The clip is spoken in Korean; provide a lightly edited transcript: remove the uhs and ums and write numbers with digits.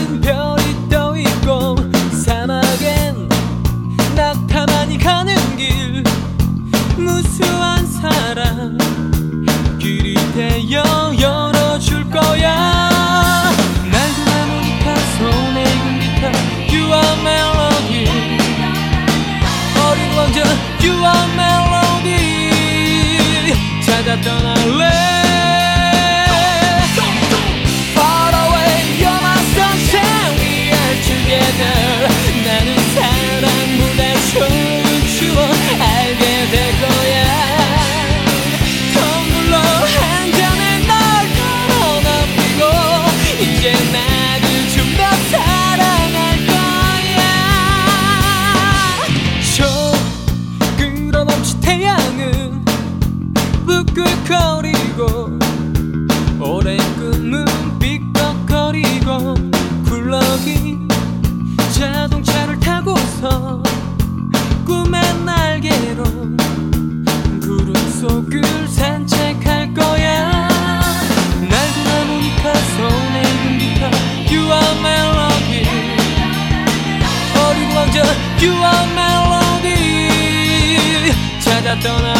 하늘엔 별이 떠있고 사막엔 낙타만이 가는 길 무수한 사랑 길이 되어 열어줄 거야. 낡은 하모니카 손에 긴 기타 You are melody 어린 왕자 You are melody 찾아 떠날래 Far away You're my sunshine We are together 나는 사랑보다 좋은 추억 알게 될 거야. 텀블러 한 잔에 널 걸어넘기고 이제 나를 좀 더 사랑할 거야. 저 끌어넘친 태양은 부글거리고 오랜 꿈은 삐걱거리고 굴러긴 자동차를 타고서 꿈의 날개로 구름 속을 산책할 거야. 낡은 하모니카 손에 긴 기타 You are melody 어린 왕자 You are melody 찾아 떠나